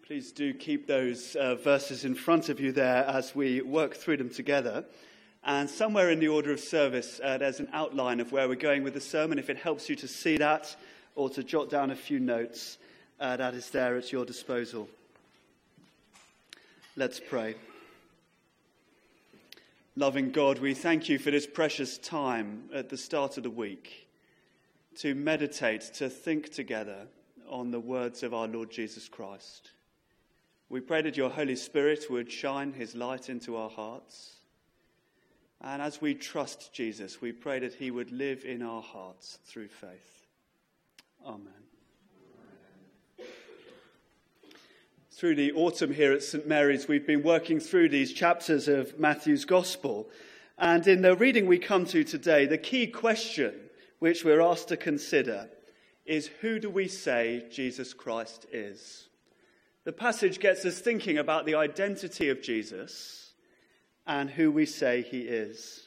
Please do keep those verses in front of you there as we work through them together. And somewhere in the order of service, there's an outline of where we're going with the sermon. If it helps you to see that or to jot down a few notes, that is there at your disposal. Let's pray. Loving God, we thank you for this precious time at the start of the week to meditate, to think together on the words of our Lord Jesus Christ. We pray that your Holy Spirit would shine his light into our hearts. And as we trust Jesus, we pray that he would live in our hearts through faith. Amen. Through the autumn here at St. Mary's, we've been working through these chapters of Matthew's Gospel. And in the reading we come to today, the key question which we're asked to consider is, who do we say Jesus Christ is? The passage gets us thinking about the identity of Jesus and who we say he is.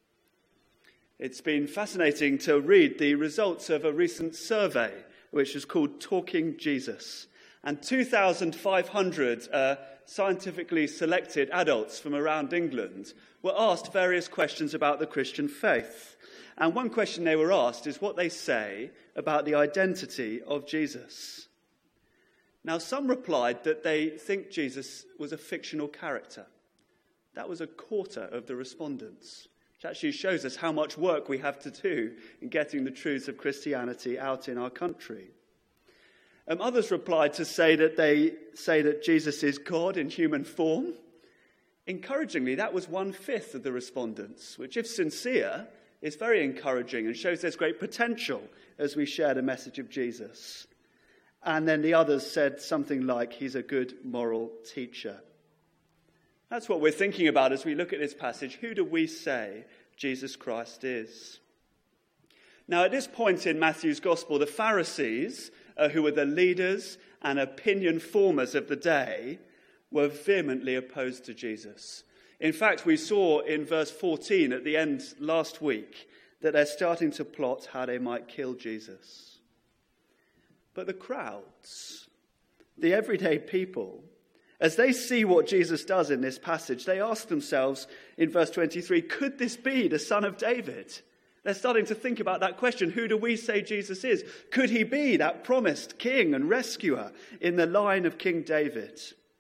It's been fascinating to read the results of a recent survey, which is called Talking Jesus. And 2,500 scientifically selected adults from around England were asked various questions about the Christian faith. And one question they were asked is what they say about the identity of Jesus. Now, some replied that they think Jesus was a fictional character. That was a quarter of the respondents, which actually shows us how much work we have to do in getting the truths of Christianity out in our country. Others replied to say that Jesus is God in human form. Encouragingly, that was 1/5 of the respondents, which, if sincere, is very encouraging and shows there's great potential as we share the message of Jesus. And then the others said something like, he's a good moral teacher. That's what we're thinking about as we look at this passage. Who do we say Jesus Christ is? Now, at this point in Matthew's Gospel, the Pharisees, who were the leaders and opinion formers of the day, were vehemently opposed to Jesus. In fact, we saw in verse 14 at the end last week that they're starting to plot how they might kill Jesus. But the crowds, the everyday people, as they see what Jesus does in this passage, they ask themselves in verse 23, could this be the Son of David? They're starting to think about that question. Who do we say Jesus is? Could he be that promised king and rescuer in the line of King David?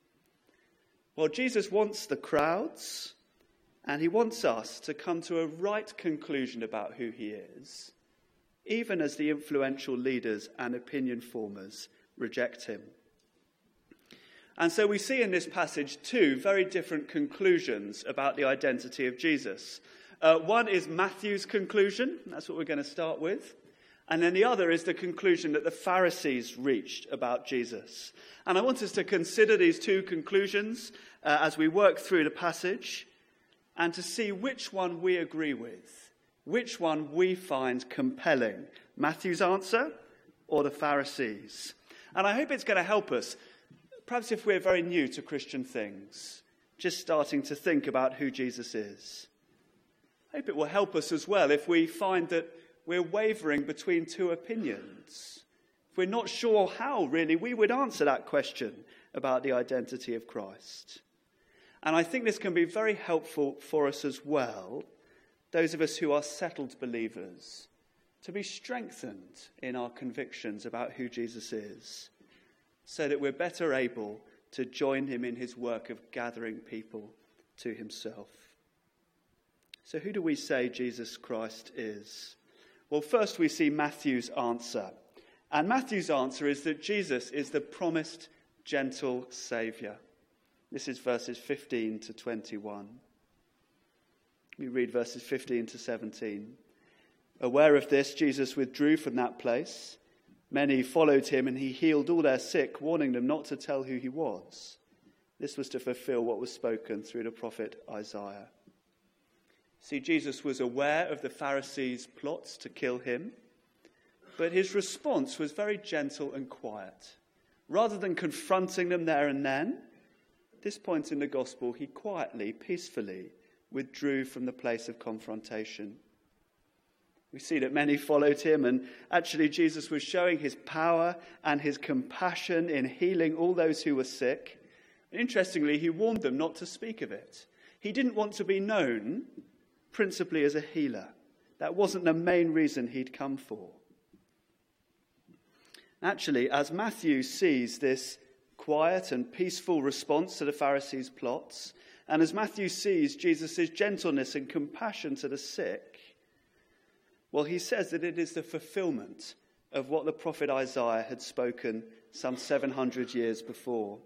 Well, Jesus wants the crowds, and he wants us to come to a right conclusion about who he is, even as the influential leaders and opinion formers reject him. And so we see in this passage two very different conclusions about the identity of Jesus. One is Matthew's conclusion, that's what we're going to start with. And then the other is the conclusion that the Pharisees reached about Jesus. And I want us to consider these two conclusions as we work through the passage and to see which one we agree with. Which one we find compelling, Matthew's answer or the Pharisees? And I hope it's going to help us, perhaps if we're very new to Christian things, just starting to think about who Jesus is. I hope it will help us as well if we find that we're wavering between two opinions. If we're not sure how, really, we would answer that question about the identity of Christ. And I think this can be very helpful for us as well, those of us who are settled believers, to be strengthened in our convictions about who Jesus is, so that we're better able to join him in his work of gathering people to himself. So who do we say Jesus Christ is? Well, first we see Matthew's answer. And Matthew's answer is that Jesus is the promised gentle Saviour. This is verses 15 to 21. We read verses 15 to 17. Aware of this, Jesus withdrew from that place. Many followed him, and he healed all their sick, warning them not to tell who he was. This was to fulfill what was spoken through the prophet Isaiah. See, Jesus was aware of the Pharisees' plots to kill him, but his response was very gentle and quiet. Rather than confronting them there and then, at this point in the gospel, he quietly, peacefully withdrew from the place of confrontation. We see that many followed him, and actually Jesus was showing his power and his compassion in healing all those who were sick. Interestingly, he warned them not to speak of it. He didn't want to be known principally as a healer. That wasn't the main reason he'd come for. Actually, as Matthew sees this quiet and peaceful response to the Pharisees' plots, and as Matthew sees Jesus' gentleness and compassion to the sick, well, he says that it is the fulfillment of what the prophet Isaiah had spoken some 700 years before.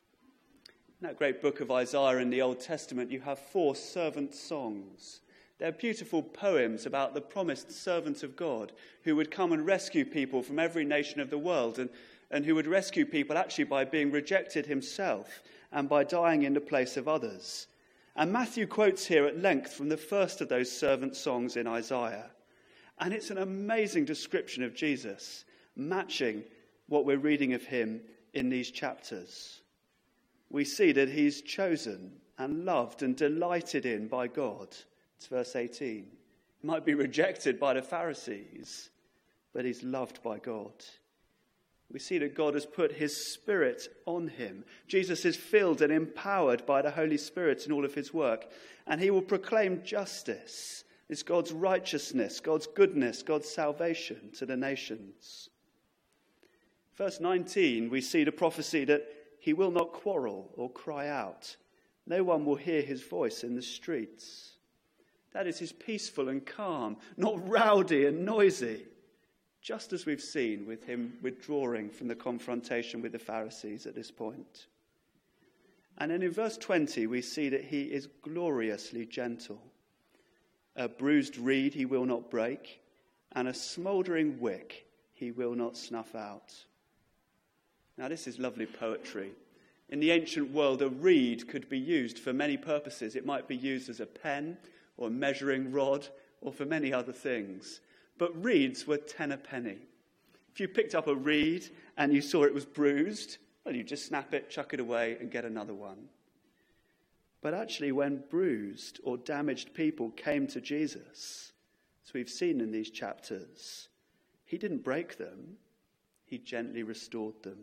In that great book of Isaiah in the Old Testament, you have 4 servant songs. They're beautiful poems about the promised servant of God who would come and rescue people from every nation of the world, and who would rescue people actually by being rejected himself and by dying in the place of others. And Matthew quotes here at length from the first of those servant songs in Isaiah. And it's an amazing description of Jesus, matching what we're reading of him in these chapters. We see that he's chosen and loved and delighted in by God. It's verse 18. He might be rejected by the Pharisees, but he's loved by God. We see that God has put his Spirit on him. Jesus is filled and empowered by the Holy Spirit in all of his work, and he will proclaim justice. It's God's righteousness, God's goodness, God's salvation to the nations. Verse 19, we see the prophecy that he will not quarrel or cry out. No one will hear his voice in the streets. That is, he's peaceful and calm, not rowdy and noisy, just as we've seen with him withdrawing from the confrontation with the Pharisees at this point. And then in verse 20, we see that he is gloriously gentle. A bruised reed he will not break, and a smouldering wick he will not snuff out. Now, this is lovely poetry. In the ancient world, a reed could be used for many purposes. It might be used as a pen or a measuring rod or for many other things. But reeds were 10 a penny. If you picked up a reed and you saw it was bruised, well, you just snap it, chuck it away, and get another one. But actually, when bruised or damaged people came to Jesus, as we've seen in these chapters, he didn't break them, he gently restored them.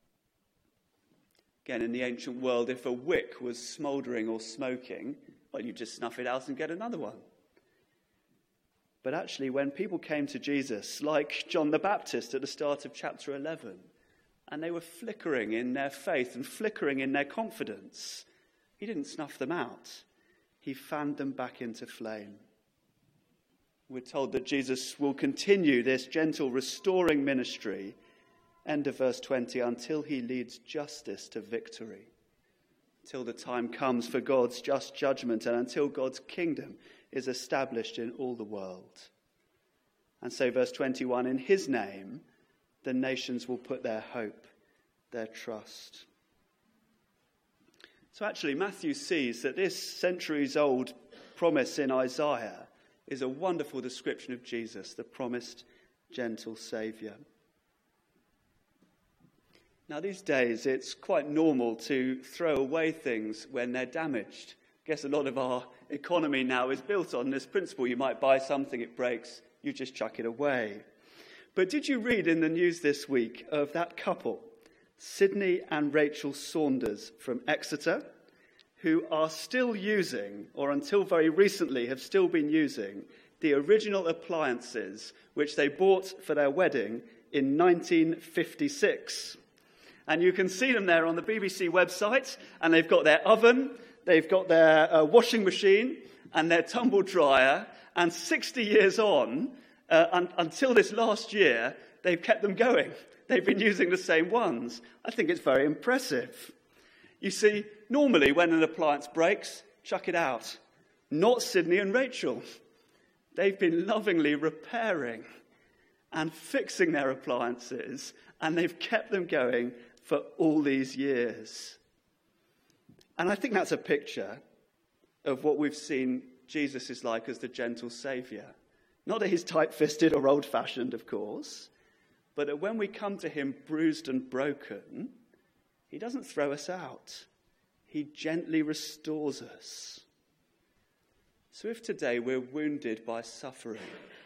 Again, in the ancient world, if a wick was smouldering or smoking, well, you just snuff it out and get another one. But actually, when people came to Jesus, like John the Baptist at the start of chapter 11, and they were flickering in their faith and flickering in their confidence, he didn't snuff them out. He fanned them back into flame. We're told that Jesus will continue this gentle restoring ministry, end of verse 20, until he leads justice to victory, until the time comes for God's just judgment, and until God's kingdom is established in all the world. And so verse 21, in his name, the nations will put their hope, their trust. So actually, Matthew sees that this centuries-old promise in Isaiah is a wonderful description of Jesus, the promised gentle Saviour. Now, these days, it's quite normal to throw away things when they're damaged. I guess a lot of our economy now is built on this principle. You might buy something, it breaks, you just chuck it away. But did you read in the news this week of that couple, Sydney and Rachel Saunders from Exeter, who are still using, or until very recently have still been using, the original appliances which they bought for their wedding in 1956. And you can see them there on the BBC website, and they've got their oven, they've got their washing machine, and their tumble dryer, and 60 years on, until this last year, they've kept them going. They've been using the same ones. I think it's very impressive. You see, normally when an appliance breaks, chuck it out. Not Sydney and Rachel. They've been lovingly repairing and fixing their appliances, and they've kept them going for all these years. And I think that's a picture of what we've seen Jesus is like as the gentle Saviour. Not that he's tight-fisted or old-fashioned, of course, but that when we come to him bruised and broken, he doesn't throw us out. He gently restores us. So if today we're wounded by suffering,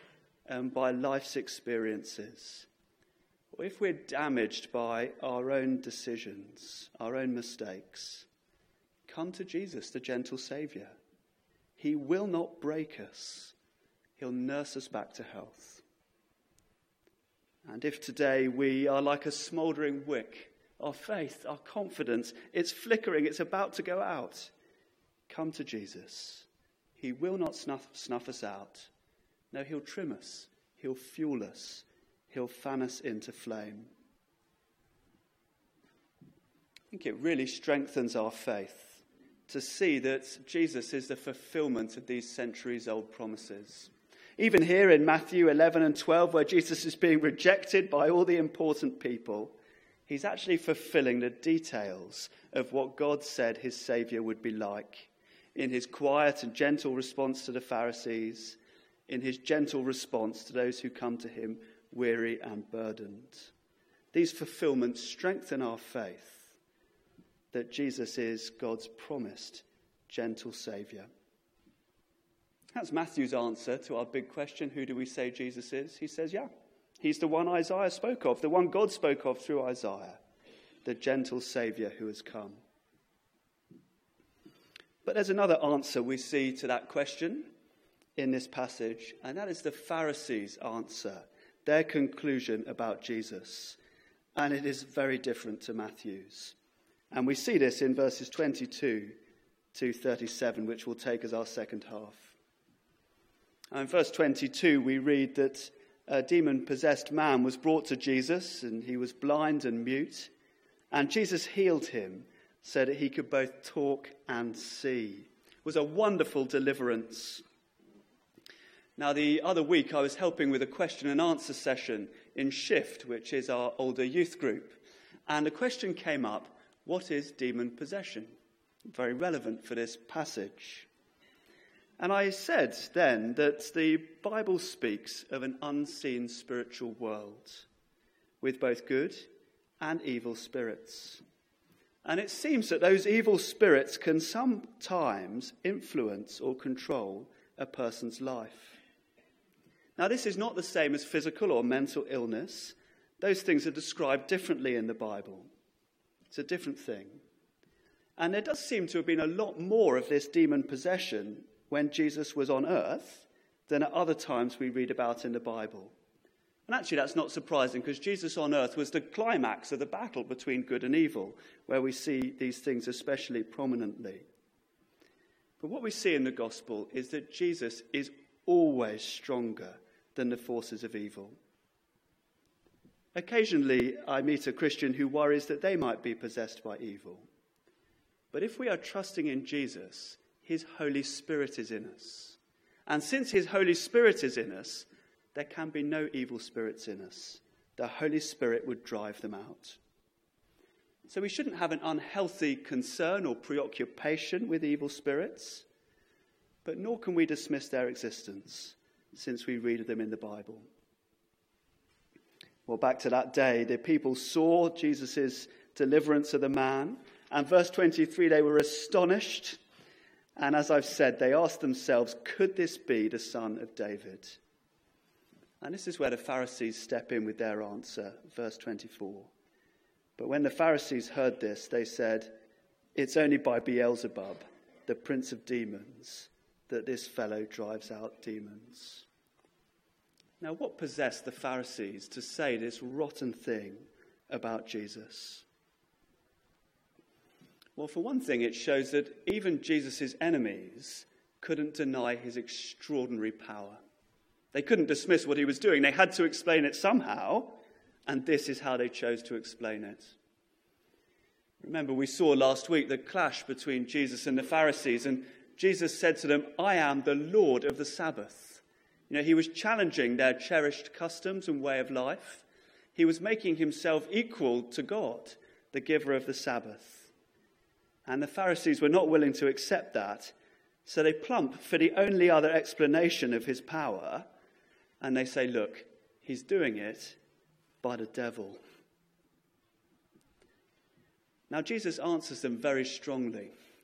by life's experiences, or if we're damaged by our own decisions, our own mistakes, come to Jesus, the gentle Saviour. He will not break us. He'll nurse us back to health. And if today we are like a smouldering wick, our faith, our confidence, it's flickering, it's about to go out, come to Jesus. He will not snuff us out. No, he'll trim us, he'll fuel us, he'll fan us into flame. I think it really strengthens our faith to see that Jesus is the fulfillment of these centuries-old promises. Even here in Matthew 11 and 12, where Jesus is being rejected by all the important people, he's actually fulfilling the details of what God said his Saviour would be like, in his quiet and gentle response to the Pharisees, in his gentle response to those who come to him weary and burdened. These fulfillments strengthen our faith that Jesus is God's promised gentle Saviour. That's Matthew's answer to our big question, who do we say Jesus is? He says, yeah, he's the one Isaiah spoke of, the one God spoke of through Isaiah, the gentle Saviour who has come. But there's another answer we see to that question in this passage, and that is the Pharisees' answer, their conclusion about Jesus. And it is very different to Matthew's. And we see this in verses 22 to 37, which we'll take as our second half. And in verse 22, we read that a demon-possessed man was brought to Jesus, and he was blind and mute. And Jesus healed him so that he could both talk and see. It was a wonderful deliverance. Now, the other week, I was helping with a question and answer session in Shift, which is our older youth group. And the question came up, what is demon possession? Very relevant for this passage. And I said then that the Bible speaks of an unseen spiritual world with both good and evil spirits. And it seems that those evil spirits can sometimes influence or control a person's life. Now, this is not the same as physical or mental illness. Those things are described differently in the Bible. It's a different thing. And there does seem to have been a lot more of this demon possession when Jesus was on earth than at other times we read about in the Bible. And actually that's not surprising, because Jesus on earth was the climax of the battle between good and evil, where we see these things especially prominently. But what we see in the gospel is that Jesus is always stronger than the forces of evil. Occasionally I meet a Christian who worries that they might be possessed by evil. But if we are trusting in Jesus, his Holy Spirit is in us. And since his Holy Spirit is in us, there can be no evil spirits in us. The Holy Spirit would drive them out. So we shouldn't have an unhealthy concern or preoccupation with evil spirits, but nor can we dismiss their existence, since we read of them in the Bible. Well, back to that day, the people saw Jesus' deliverance of the man, and verse 23, they were astonished. And as I've said, they asked themselves, could this be the son of David? And this is where the Pharisees step in with their answer, verse 24. But when the Pharisees heard this, they said, it's only by Beelzebub, the prince of demons, that this fellow drives out demons. Now, what possessed the Pharisees to say this rotten thing about Jesus? Well, for one thing, it shows that even Jesus' enemies couldn't deny his extraordinary power. They couldn't dismiss what he was doing. They had to explain it somehow, and this is how they chose to explain it. Remember, we saw last week the clash between Jesus and the Pharisees, and Jesus said to them, I am the Lord of the Sabbath. You know, he was challenging their cherished customs and way of life. He was making himself equal to God, the giver of the Sabbath. And the Pharisees were not willing to accept that, so they plump for the only other explanation of his power, and they say, look, he's doing it by the devil. Now, Jesus answers them very strongly,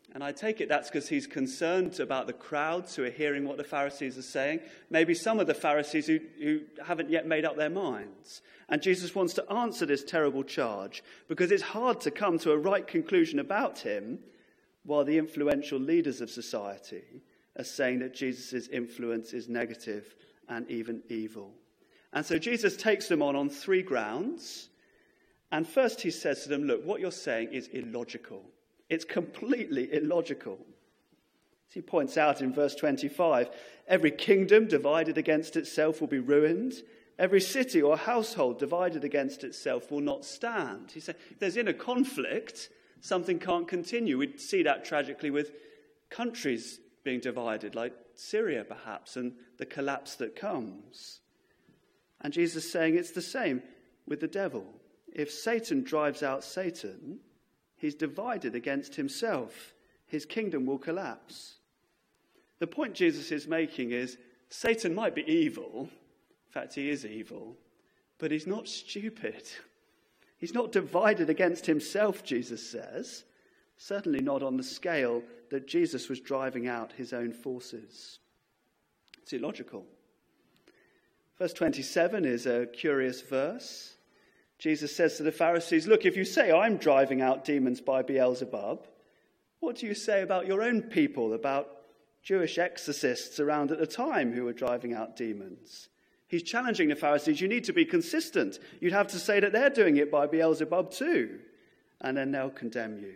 And I take it that's because he's concerned about the crowds who are hearing what the Pharisees are saying. Maybe some of the Pharisees who haven't yet made up their minds. And Jesus wants to answer this terrible charge because it's hard to come to a right conclusion about him while the influential leaders of society are saying that Jesus' influence is negative and even evil. And so Jesus takes them on 3 grounds. And first he says to them, look, what you're saying is illogical. It's completely illogical. As he points out in verse 25, every kingdom divided against itself will be ruined. Every city or household divided against itself will not stand. He said, if there's inner conflict, something can't continue. We see that tragically with countries being divided, like Syria perhaps, and the collapse that comes. And Jesus is saying it's the same with the devil. If Satan drives out Satan, he's divided against himself. His kingdom will collapse. The point Jesus is making is Satan might be evil. In fact, he is evil. But he's not stupid. He's not divided against himself, Jesus says. Certainly not on the scale that Jesus was driving out his own forces. It's illogical. Verse 27 is a curious verse. Jesus says to the Pharisees, look, if you say I'm driving out demons by Beelzebub, what do you say about your own people, about Jewish exorcists around at the time who were driving out demons? He's challenging the Pharisees, you need to be consistent. You'd have to say that they're doing it by Beelzebub too, and then they'll condemn you.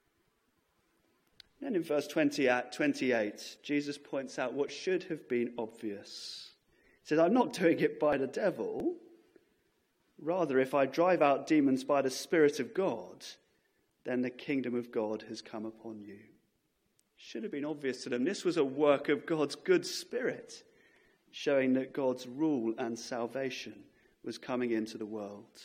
Then in verse 28, Jesus points out what should have been obvious. He says, I'm not doing it by the devil. Rather, if I drive out demons by the Spirit of God, then the kingdom of God has come upon you. Should have been obvious to them. This was a work of God's good Spirit, showing that God's rule and salvation was coming into the world.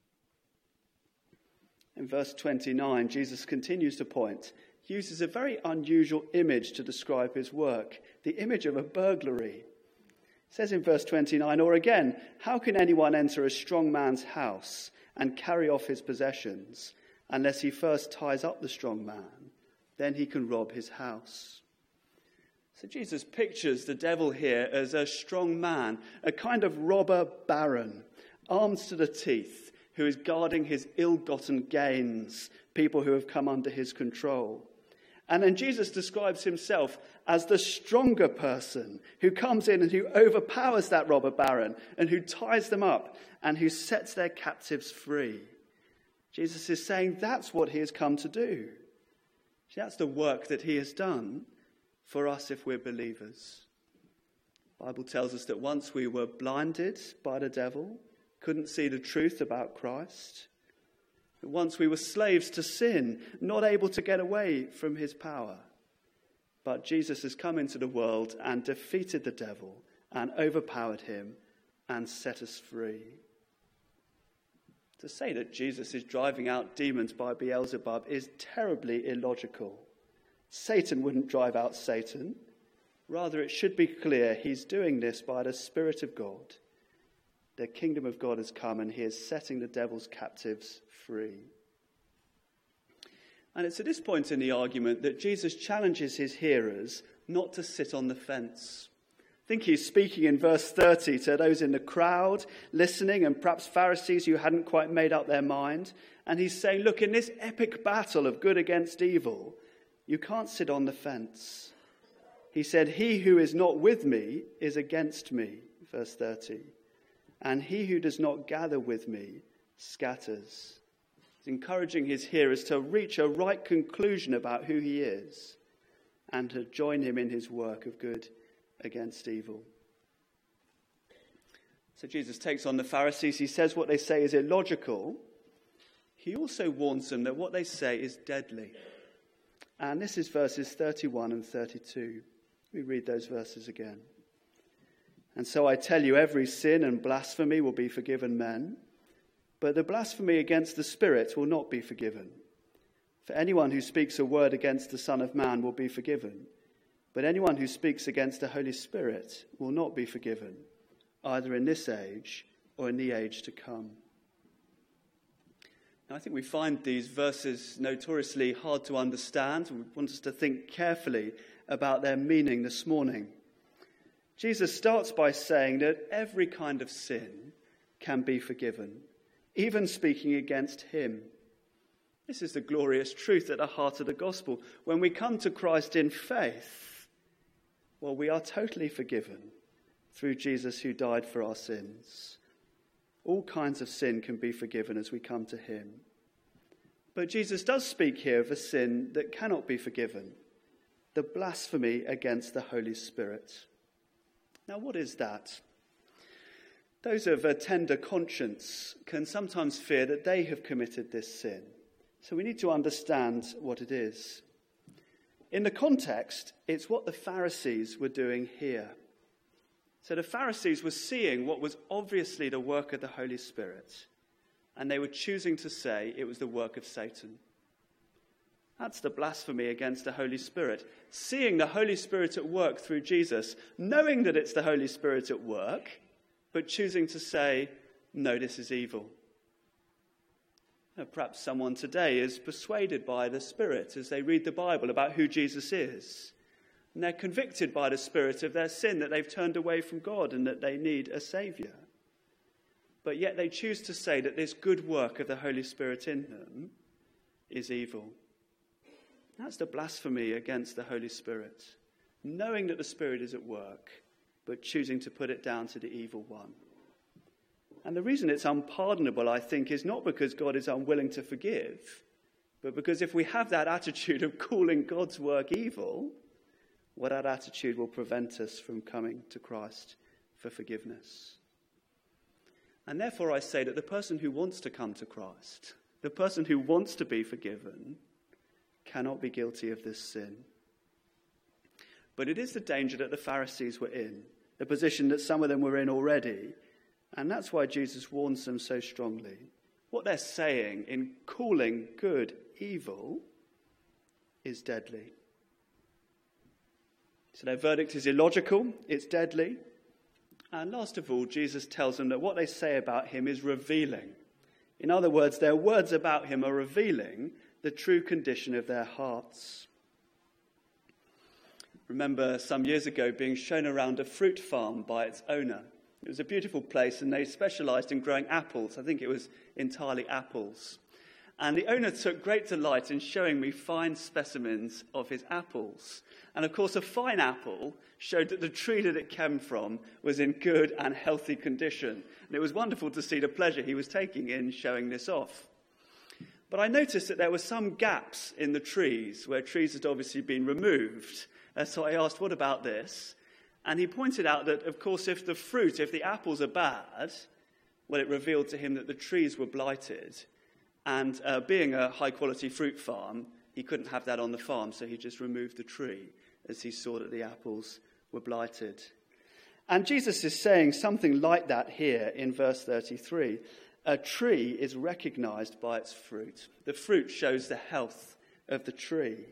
In verse 29, Jesus continues to point. He uses a very unusual image to describe his work, the image of a burglary. It says in verse 29, or again, how can anyone enter a strong man's house and carry off his possessions unless he first ties up the strong man? Then he can rob his house. So Jesus pictures the devil here as a strong man, a kind of robber baron, arms to the teeth, who is guarding his ill-gotten gains, people who have come under his control. And then Jesus describes himself as the stronger person who comes in and who overpowers that robber baron and who ties them up and who sets their captives free. Jesus is saying that's what he has come to do. That's the work that he has done for us if we're believers. The Bible tells us that once we were blinded by the devil, couldn't see the truth about Christ. Once we were slaves to sin, not able to get away from his power. But Jesus has come into the world and defeated the devil and overpowered him and set us free. To say that Jesus is driving out demons by Beelzebub is terribly illogical. Satan wouldn't drive out Satan. Rather, it should be clear he's doing this by the Spirit of God. The kingdom of God has come and he is setting the devil's captives free. And it's at this point in the argument that Jesus challenges his hearers not to sit on the fence. I think he's speaking in verse 30 to those in the crowd listening and perhaps Pharisees who hadn't quite made up their mind. And he's saying, look, in this epic battle of good against evil, you can't sit on the fence. He said, he who is not with me is against me, verse 30. And he who does not gather with me scatters. He's encouraging his hearers to reach a right conclusion about who he is and to join him in his work of good against evil. So Jesus takes on the Pharisees. He says what they say is illogical. He also warns them that what they say is deadly. And this is verses 31 and 32. We read those verses again. And so I tell you, every sin and blasphemy will be forgiven men, but the blasphemy against the Spirit will not be forgiven. For anyone who speaks a word against the Son of Man will be forgiven, but anyone who speaks against the Holy Spirit will not be forgiven, either in this age or in the age to come. Now, I think we find these verses notoriously hard to understand. We want us to think carefully about their meaning this morning. Jesus starts by saying that every kind of sin can be forgiven, even speaking against him. This is the glorious truth at the heart of the gospel. When we come to Christ in faith, well, we are totally forgiven through Jesus who died for our sins. All kinds of sin can be forgiven as we come to him. But Jesus does speak here of a sin that cannot be forgiven, the blasphemy against the Holy Spirit. Now, what is that? Those of a tender conscience can sometimes fear that they have committed this sin. So we need to understand what it is. In the context, it's what the Pharisees were doing here. So the Pharisees were seeing what was obviously the work of the Holy Spirit, and they were choosing to say it was the work of Satan. That's the blasphemy against the Holy Spirit. Seeing the Holy Spirit at work through Jesus, knowing that it's the Holy Spirit at work, but choosing to say, no, this is evil. Now, perhaps someone today is persuaded by the Spirit as they read the Bible about who Jesus is. And they're convicted by the Spirit of their sin, that they've turned away from God and that they need a Saviour. But yet they choose to say that this good work of the Holy Spirit in them is evil. That's the blasphemy against the Holy Spirit. Knowing that the Spirit is at work, but choosing to put it down to the evil one. And the reason it's unpardonable, I think, is not because God is unwilling to forgive, but because if we have that attitude of calling God's work evil, well, that attitude will prevent us from coming to Christ for forgiveness. And therefore I say that the person who wants to come to Christ, the person who wants to be forgiven, cannot be guilty of this sin. But it is the danger that the Pharisees were in, the position that some of them were in already, and that's why Jesus warns them so strongly. What they're saying in calling good evil is deadly. So their verdict is illogical, it's deadly. And last of all, Jesus tells them that what they say about him is revealing. In other words, their words about him are revealing the true condition of their hearts. Remember some years ago being shown around a fruit farm by its owner. It was a beautiful place and they specialised in growing apples. I think it was entirely apples. And the owner took great delight in showing me fine specimens of his apples. And of course, a fine apple showed that the tree that it came from was in good and healthy condition. And it was wonderful to see the pleasure he was taking in showing this off. But I noticed that there were some gaps in the trees where trees had obviously been removed. So I asked, what about this? And he pointed out that, of course, if the apples are bad, well, it revealed to him that the trees were blighted. And being a high-quality fruit farm, he couldn't have that on the farm, so he just removed the tree as he saw that the apples were blighted. And Jesus is saying something like that here in verse 33. A tree is recognized by its fruit. The fruit shows the health of the tree.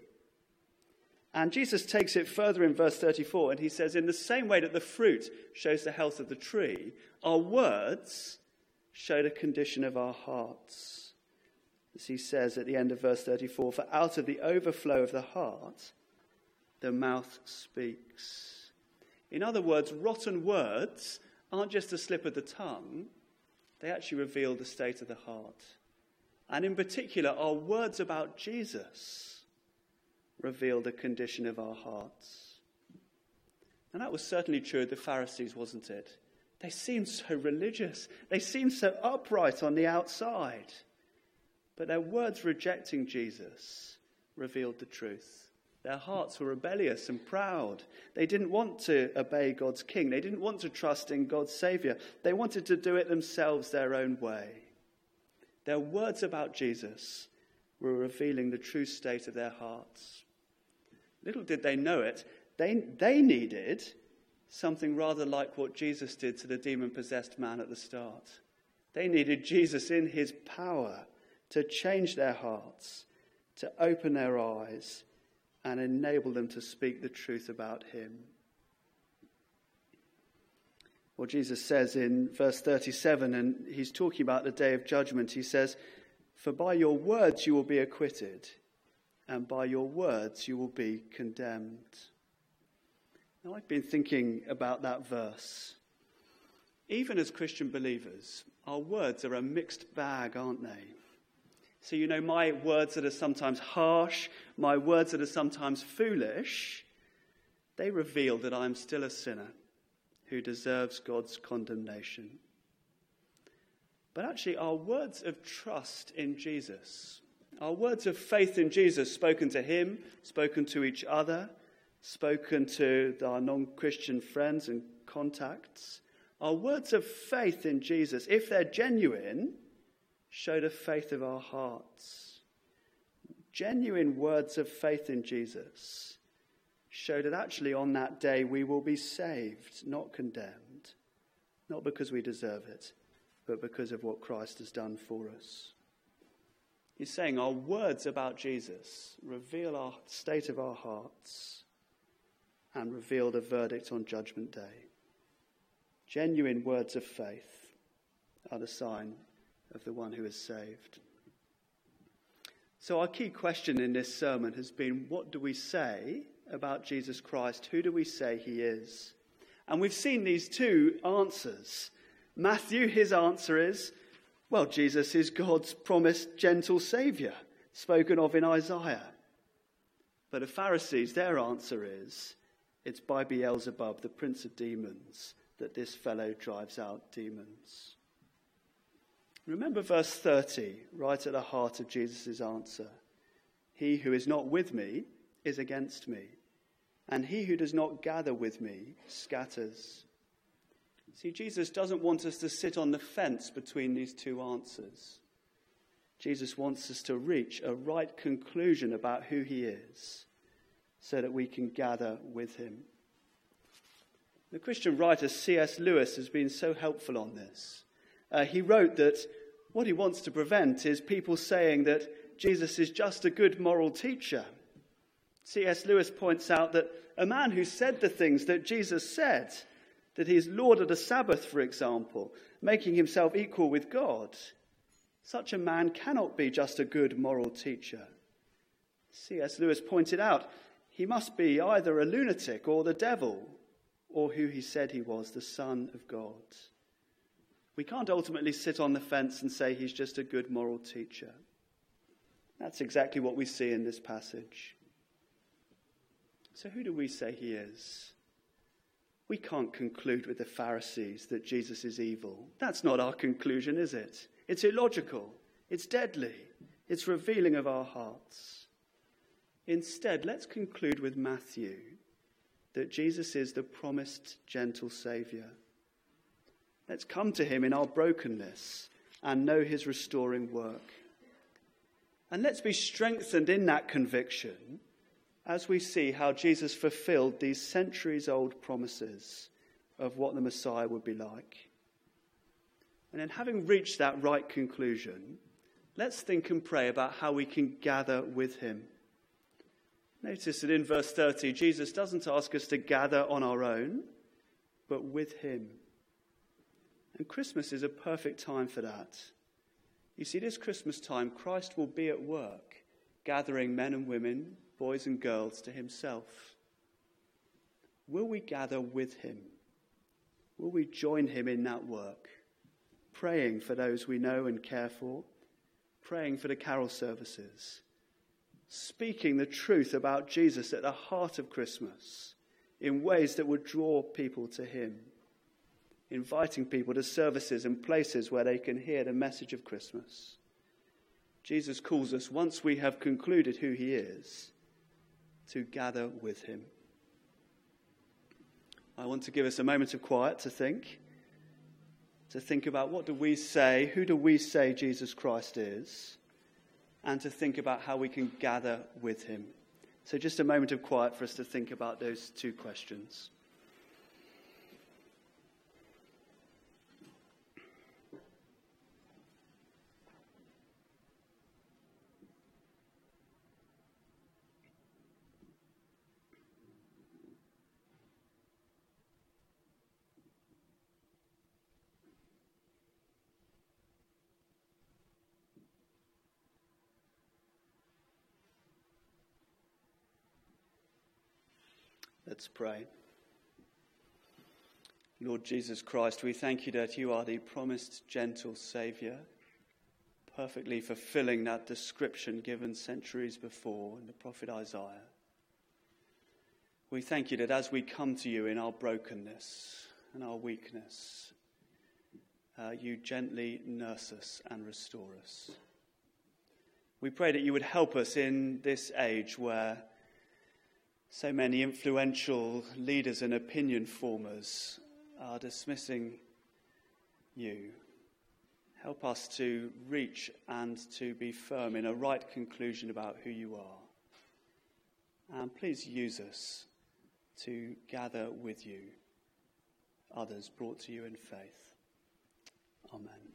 And Jesus takes it further in verse 34, and he says, in the same way that the fruit shows the health of the tree, our words show the condition of our hearts. As he says at the end of verse 34, for out of the overflow of the heart, the mouth speaks. In other words, rotten words aren't just a slip of the tongue, they actually reveal the state of the heart. And in particular, our words about Jesus reveal the condition of our hearts. And that was certainly true of the Pharisees, wasn't it? They seemed so religious. They seemed so upright on the outside. But their words rejecting Jesus revealed the truth. Their hearts were rebellious and proud. They didn't want to obey God's king. They didn't want to trust in God's Saviour. They wanted to do it themselves their own way. Their words about Jesus were revealing the true state of their hearts. Little did they know it, they needed something rather like what Jesus did to the demon-possessed man at the start. They needed Jesus in his power to change their hearts, to open their eyes, and enable them to speak the truth about him. Well, Jesus says in verse 37, and he's talking about the day of judgment, he says, For by your words you will be acquitted, and by your words you will be condemned. Now, I've been thinking about that verse. Even as Christian believers, our words are a mixed bag, aren't they? So, my words that are sometimes harsh, my words that are sometimes foolish, they reveal that I'm still a sinner who deserves God's condemnation. But actually, our words of trust in Jesus, our words of faith in Jesus, spoken to him, spoken to each other, spoken to our non-Christian friends and contacts, our words of faith in Jesus, if they're genuine, show the faith of our hearts. Genuine words of faith in Jesus show that actually on that day we will be saved, not condemned, not because we deserve it, but because of what Christ has done for us. He's saying our words about Jesus reveal our state of our hearts and reveal the verdict on Judgment Day. Genuine words of faith are the sign of the one who is saved. So our key question in this sermon has been, what do we say about Jesus Christ? Who do we say he is? And we've seen these two answers. Matthew, his answer is, well, Jesus is God's promised gentle Saviour, spoken of in Isaiah. But the Pharisees, their answer is, it's by Beelzebub, the prince of demons, that this fellow drives out demons. Remember verse 30, right at the heart of Jesus' answer. He who is not with me is against me, and he who does not gather with me scatters. See, Jesus doesn't want us to sit on the fence between these two answers. Jesus wants us to reach a right conclusion about who he is, so that we can gather with him. The Christian writer C.S. Lewis has been so helpful on this. He wrote that what he wants to prevent is people saying that Jesus is just a good moral teacher. C.S. Lewis points out that a man who said the things that Jesus said, that he is Lord of the Sabbath, for example, making himself equal with God, such a man cannot be just a good moral teacher. C.S. Lewis pointed out he must be either a lunatic or the devil, or who he said he was, the Son of God. We can't ultimately sit on the fence and say he's just a good moral teacher. That's exactly what we see in this passage. So who do we say he is? We can't conclude with the Pharisees that Jesus is evil. That's not our conclusion, is it? It's illogical. It's deadly. It's revealing of our hearts. Instead, let's conclude with Matthew, that Jesus is the promised gentle Saviour. Let's come to him in our brokenness and know his restoring work. And let's be strengthened in that conviction as we see how Jesus fulfilled these centuries-old promises of what the Messiah would be like. And then, having reached that right conclusion, let's think and pray about how we can gather with him. Notice that in verse 30, Jesus doesn't ask us to gather on our own, but with him. And Christmas is a perfect time for that. You see, this Christmas time, Christ will be at work, gathering men and women, boys and girls to himself. Will we gather with him? Will we join him in that work? Praying for those we know and care for, praying for the carol services, speaking the truth about Jesus at the heart of Christmas in ways that would draw people to him, inviting people to services and places where they can hear the message of Christmas. Jesus calls us, once we have concluded who he is, to gather with him. I want to give us a moment of quiet to think about what do we say, who do we say Jesus Christ is, and to think about how we can gather with him. So just a moment of quiet for us to think about those two questions. Let's pray. Lord Jesus Christ, we thank you that you are the promised gentle Saviour, perfectly fulfilling that description given centuries before in the prophet Isaiah. We thank you that as we come to you in our brokenness and our weakness, you gently nurse us and restore us. We pray that you would help us in this age where so many influential leaders and opinion formers are dismissing you. Help us to reach and to be firm in a right conclusion about who you are. And please use us to gather with you others brought to you in faith. Amen.